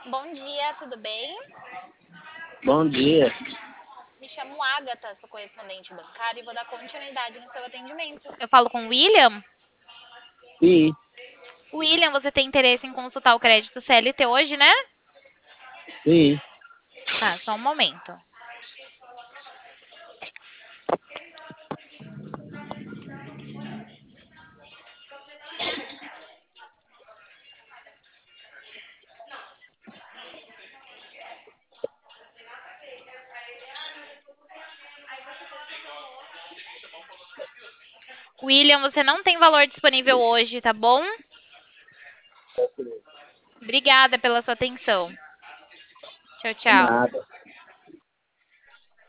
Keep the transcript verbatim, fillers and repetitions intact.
Bom dia, tudo bem? Bom dia. Me chamo Agatha, sou correspondente bancária e vou dar continuidade no seu atendimento. Eu falo com o William? Sim, William, você tem interesse em consultar o crédito C L T hoje, né? sim. Tá, só um momento. William, você não tem valor disponível hoje, tá bom? Obrigada pela sua atenção. Tchau, tchau. Nada.